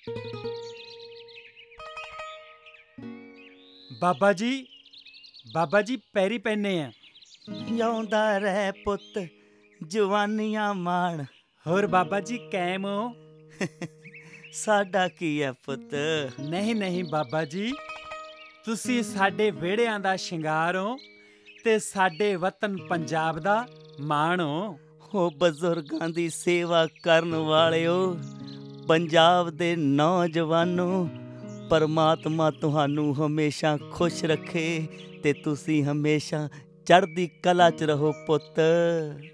ਬਾਬਾ ਜੀ, ਬਾਬਾ ਜੀ ਪੈਰੀ ਪੈਨੇ ਆ। ਜਿਉਂਦਾ ਰਹਿ ਪੁੱਤ, ਜਵਾਨੀਆਂ ਮਾਣ। ਹੋਰ ਬਾਬਾ ਜੀ ਕੈਮ ਹੋ? ਸਾਡਾ ਕੀ ਹੈ ਪੁੱਤ। ਨਹੀਂ ਨਹੀਂ ਬਾਬਾ ਜੀ, ਤੁਸੀਂ ਸਾਡੇ ਵਿਹੜਿਆਂ ਦਾ ਸ਼ਿੰਗਾਰ ਹੋ ਤੇ ਸਾਡੇ ਵਤਨ ਪੰਜਾਬ ਦਾ ਮਾਣ ਹੋ। ਹੋ ਬਜ਼ੁਰਗਾਂ ਦੀ ਸੇਵਾ ਕਰਨ ਵਾਲਿਓ, ਪੰਜਾਬ ਦੇ ਨੌਜਵਾਨੋ, ਪਰਮਾਤਮਾ ਤੁਹਾਨੂੰ ਹਮੇਸ਼ਾ ਖੁਸ਼ ਰੱਖੇ ਤੇ ਤੁਸੀਂ ਹਮੇਸ਼ਾ ਚੜ੍ਹਦੀ ਕਲਾ 'ਚ ਰਹੋ ਪੁੱਤ।